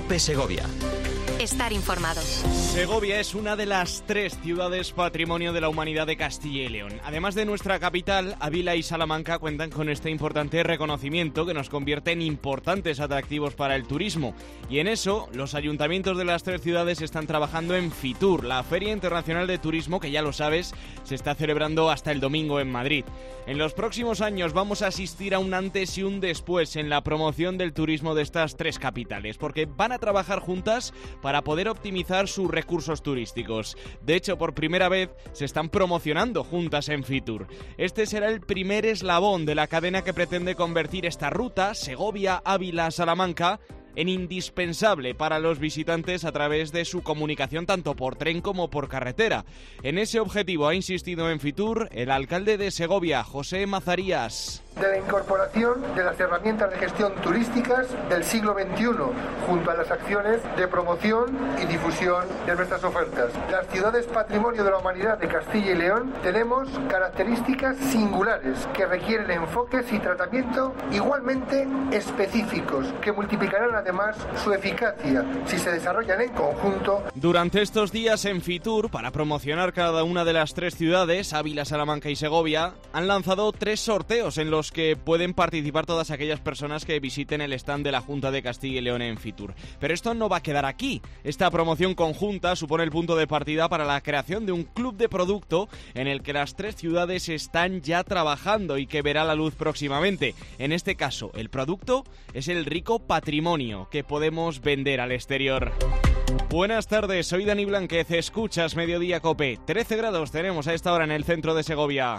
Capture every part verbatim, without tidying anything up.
COPE Segovia. Estar informado. Segovia es una de las tres ciudades patrimonio de la humanidad de Castilla y León. Además de nuestra capital, Ávila y Salamanca cuentan con este importante reconocimiento que nos convierte en importantes atractivos para el turismo. Y en eso, los ayuntamientos de las tres ciudades están trabajando en Fitur, la Feria Internacional de Turismo, que ya lo sabes, se está celebrando hasta el domingo en Madrid. En los próximos años vamos a asistir a un antes y un después en la promoción del turismo de estas tres capitales, porque van a trabajar juntas para poder optimizar sus recursos turísticos. De hecho, por primera vez se están promocionando juntas en Fitur. Este será el primer eslabón de la cadena que pretende convertir esta ruta, Segovia, Ávila, Salamanca, en indispensable para los visitantes a través de su comunicación tanto por tren como por carretera. En ese objetivo ha insistido en Fitur el alcalde de Segovia, José Mazarías. De la incorporación de las herramientas de gestión turísticas del siglo veintiuno, junto a las acciones de promoción y difusión de nuestras ofertas. Las ciudades patrimonio de la humanidad de Castilla y León tenemos características singulares que requieren enfoques y tratamiento igualmente específicos, que multiplicarán además su eficacia si se desarrollan en conjunto. Durante estos días en Fitur, para promocionar cada una de las tres ciudades, Ávila, Salamanca y Segovia, han lanzado tres sorteos en los que pueden participar todas aquellas personas que visiten el stand de la Junta de Castilla y León en Fitur. Pero esto no va a quedar aquí. Esta promoción conjunta supone el punto de partida para la creación de un club de producto en el que las tres ciudades están ya trabajando y que verá la luz próximamente. En este caso, el producto es el rico patrimonio que podemos vender al exterior. Buenas tardes, soy Dani Blanquez, escuchas Mediodía Cope. trece grados tenemos a esta hora en el centro de Segovia.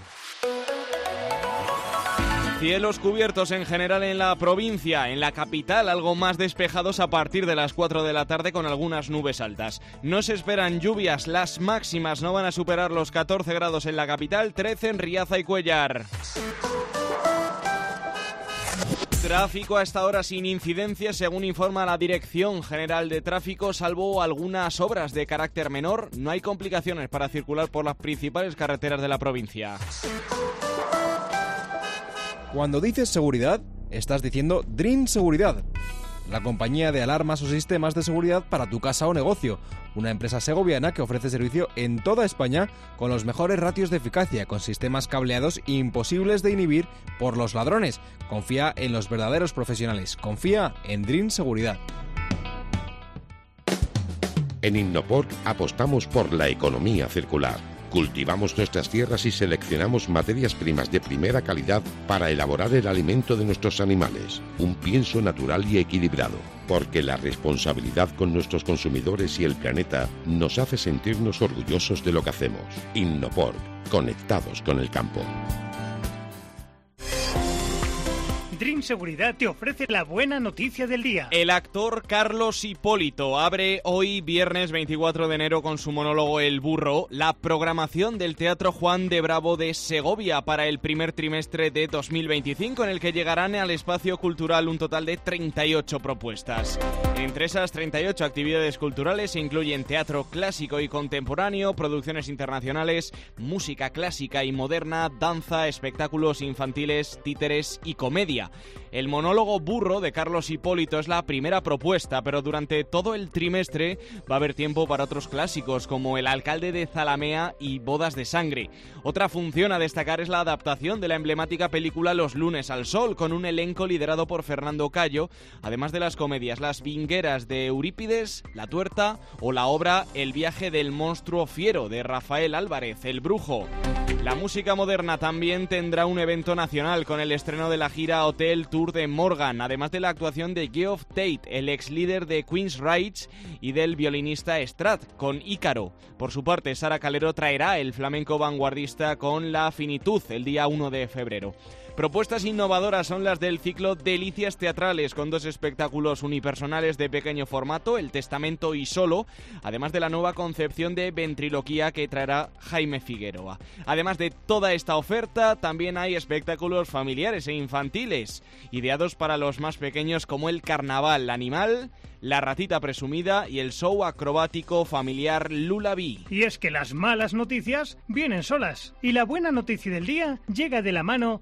Cielos cubiertos en general en la provincia, en la capital algo más despejados a partir de las cuatro de la tarde con algunas nubes altas. No se esperan lluvias, las máximas no van a superar los catorce grados en la capital, trece en Riaza y Cuéllar. Tráfico a esta hora sin incidencias, según informa la Dirección General de Tráfico, salvo algunas obras de carácter menor. No hay complicaciones para circular por las principales carreteras de la provincia. Cuando dices seguridad, estás diciendo Dream Seguridad, la compañía de alarmas o sistemas de seguridad para tu casa o negocio. Una empresa segoviana que ofrece servicio en toda España con los mejores ratios de eficacia, con sistemas cableados imposibles de inhibir por los ladrones. Confía en los verdaderos profesionales. Confía en Dream Seguridad. En Innopor apostamos por la economía circular. Cultivamos nuestras tierras y seleccionamos materias primas de primera calidad para elaborar el alimento de nuestros animales. Un pienso natural y equilibrado, porque la responsabilidad con nuestros consumidores y el planeta nos hace sentirnos orgullosos de lo que hacemos. Innopor, conectados con el campo. Dream Seguridad te ofrece la buena noticia del día. El actor Carlos Hipólito abre hoy, viernes veinticuatro de enero, con su monólogo El Burro, la programación del Teatro Juan de Bravo de Segovia para el primer trimestre de dos mil veinticinco, en el que llegarán al espacio cultural un total de treinta y ocho propuestas. Entre esas treinta y ocho actividades culturales se incluyen teatro clásico y contemporáneo, producciones internacionales, música clásica y moderna, danza, espectáculos infantiles, títeres y comedia. El monólogo Burro de Carlos Hipólito es la primera propuesta, pero durante todo el trimestre va a haber tiempo para otros clásicos como El alcalde de Zalamea y Bodas de sangre. Otra función a destacar es la adaptación de la emblemática película Los lunes al sol, con un elenco liderado por Fernando Cayo, además de las comedias Las vingueras de Eurípides, La tuerta o la obra El viaje del monstruo fiero de Rafael Álvarez, El brujo. La música moderna también tendrá un evento nacional con el estreno de la gira Hotel Tour de Morgan, además de la actuación de Geoff Tate, el ex líder de Queen's Rights, y del violinista Strat, con Ícaro. Por su parte, Sara Calero traerá el flamenco vanguardista con La finitud el día uno de febrero. Propuestas innovadoras son las del ciclo Delicias Teatrales, con dos espectáculos unipersonales de pequeño formato, El Testamento y Solo, además de la nueva concepción de ventriloquía que traerá Jaime Figueroa. Además de toda esta oferta, también hay espectáculos familiares e infantiles, ideados para los más pequeños, como el Carnaval Animal, La ratita presumida y el show acrobático familiar Lullaby. Y es que las malas noticias vienen solas, y la buena noticia del día llega de la mano de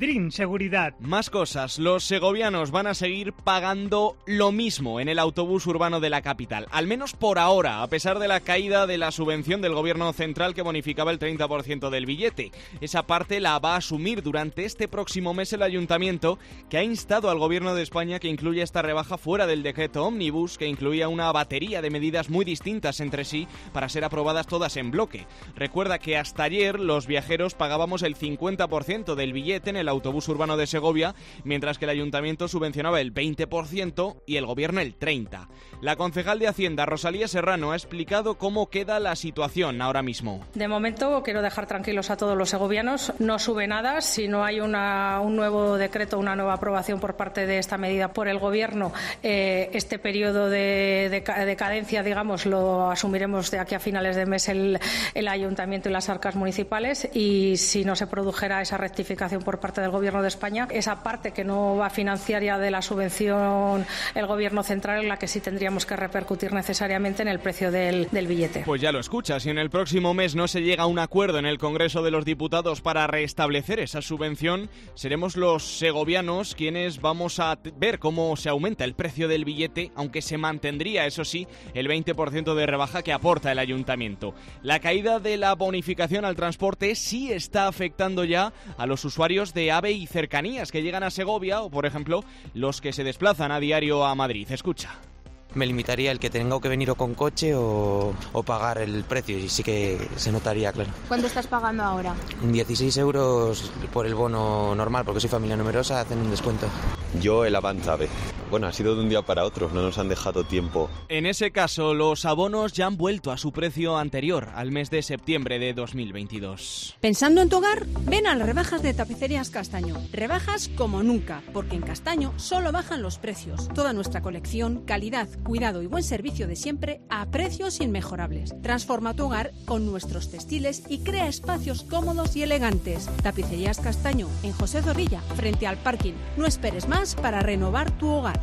Dream Seguridad. Más cosas. Los segovianos van a seguir pagando lo mismo en el autobús urbano de la capital. Al menos por ahora, a pesar de la caída de la subvención del gobierno central que bonificaba el treinta por ciento del billete. Esa parte la va a asumir durante este próximo mes el ayuntamiento, que ha instado al gobierno de España que incluya esta rebaja fuera del decreto Ómnibus, que incluía una batería de medidas muy distintas entre sí para ser aprobadas todas en bloque. Recuerda que hasta ayer los viajeros pagábamos el cincuenta por ciento del billete en el autobús urbano de Segovia, mientras que el ayuntamiento subvencionaba el veinte por ciento y el gobierno el treinta por ciento. La concejal de Hacienda, Rosalía Serrano, ha explicado cómo queda la situación ahora mismo. De momento, quiero dejar tranquilos a todos los segovianos, no sube nada. Si no hay una, un nuevo decreto, una nueva aprobación por parte de esta medida por el gobierno, eh, este periodo de, de, de cadencia, digamos, lo asumiremos de aquí a finales de mes el, el ayuntamiento y las arcas municipales, y si no se produjera esa rectificación por parte del gobierno de España, esa parte que no va a financiar ya de la subvención el gobierno central, en la que sí tendríamos que repercutir necesariamente en el precio del, del billete. Pues ya lo escuchas, si en el próximo mes no se llega a un acuerdo en el Congreso de los Diputados para restablecer esa subvención, seremos los segovianos quienes vamos a ver cómo se aumenta el precio del billete, aunque se mantendría, eso sí, el veinte por ciento de rebaja que aporta el ayuntamiento. La caída de la bonificación al transporte sí está afectando ya a los usuarios de AVE y cercanías que llegan a Segovia, o por ejemplo, los que se desplazan a diario a Madrid. Escucha. Me limitaría el que tenga que venir o con coche o, o pagar el precio, y sí que se notaría, claro. ¿Cuánto estás pagando ahora? dieciséis euros por el bono normal, porque soy familia numerosa, hacen un descuento. Yo el Avanzave. Bueno, ha sido de un día para otro, no nos han dejado tiempo. En ese caso, los abonos ya han vuelto a su precio anterior, al mes de septiembre de dos mil veintidós. ¿Pensando en tu hogar? Ven a las rebajas de Tapicerías Castaño. Rebajas como nunca, porque en Castaño solo bajan los precios. Toda nuestra colección, calidad, cuidado y buen servicio de siempre a precios inmejorables. Transforma tu hogar con nuestros textiles y crea espacios cómodos y elegantes. Tapicerías Castaño, en José Zorrilla, frente al parking. No esperes más para renovar tu hogar.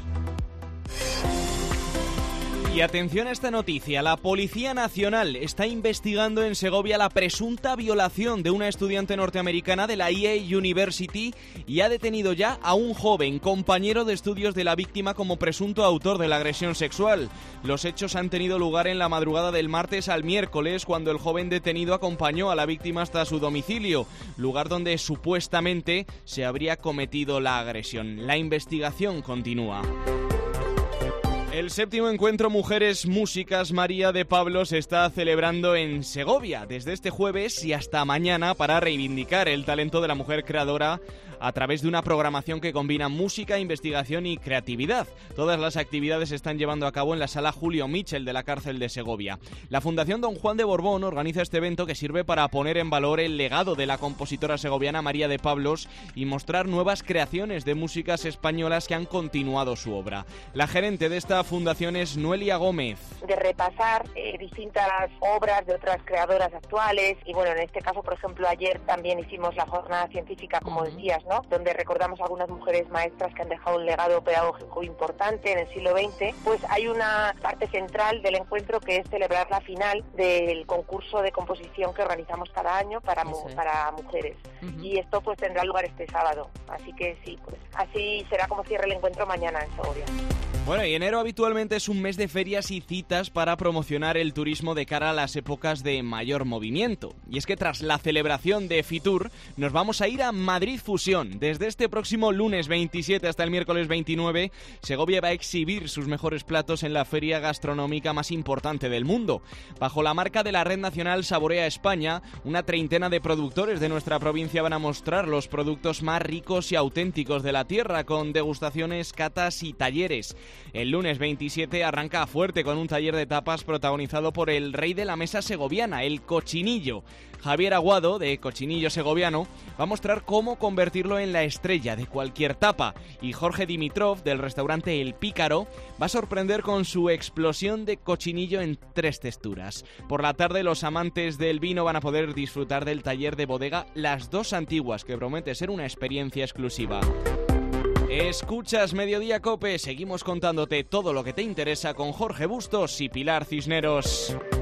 Y atención a esta noticia, la Policía Nacional está investigando en Segovia la presunta violación de una estudiante norteamericana de la E A University y ha detenido ya a un joven, compañero de estudios de la víctima, como presunto autor de la agresión sexual. Los hechos han tenido lugar en la madrugada del martes al miércoles, cuando el joven detenido acompañó a la víctima hasta su domicilio, lugar donde supuestamente se habría cometido la agresión. La investigación continúa. El séptimo encuentro Mujeres Músicas María de Pablo se está celebrando en Segovia desde este jueves y hasta mañana para reivindicar el talento de la mujer creadora a través de una programación que combina música, investigación y creatividad. Todas las actividades se están llevando a cabo en la sala Julio Mitchell de la cárcel de Segovia. La Fundación Don Juan de Borbón organiza este evento que sirve para poner en valor el legado de la compositora segoviana María de Pablos y mostrar nuevas creaciones de músicas españolas que han continuado su obra. La gerente de esta fundación es Noelia Gómez. De repasar eh, distintas obras de otras creadoras actuales, y bueno, en este caso, por ejemplo, ayer también hicimos la jornada científica, como uh-huh. decías, ¿no? Donde recordamos a algunas mujeres maestras que han dejado un legado pedagógico importante en el siglo veinte. Pues hay una parte central del encuentro que es celebrar la final del concurso de composición que organizamos cada año para, mu- para mujeres. Uh-huh. Y esto pues tendrá lugar este sábado. Así que sí, pues así será como cierre el encuentro mañana en Segovia. Bueno, y enero habitualmente es un mes de ferias y citas para promocionar el turismo de cara a las épocas de mayor movimiento. Y es que tras la celebración de Fitur, nos vamos a ir a Madrid Fusión. Desde este próximo lunes veintisiete hasta el miércoles veintinueve, Segovia va a exhibir sus mejores platos en la feria gastronómica más importante del mundo. Bajo la marca de la Red Nacional Saborea España, una treintena de productores de nuestra provincia van a mostrar los productos más ricos y auténticos de la tierra, con degustaciones, catas y talleres. El lunes veintisiete arranca fuerte con un taller de tapas protagonizado por el rey de la mesa segoviana, el Cochinillo. Javier Aguado, de Cochinillo Segoviano, va a mostrar cómo convertirlo en la estrella de cualquier tapa. Y Jorge Dimitrov, del restaurante El Pícaro, va a sorprender con su explosión de cochinillo en tres texturas. Por la tarde, los amantes del vino van a poder disfrutar del taller de bodega Las Dos Antiguas, que promete ser una experiencia exclusiva. Escuchas Mediodía Cope, seguimos contándote todo lo que te interesa con Jorge Bustos y Pilar Cisneros.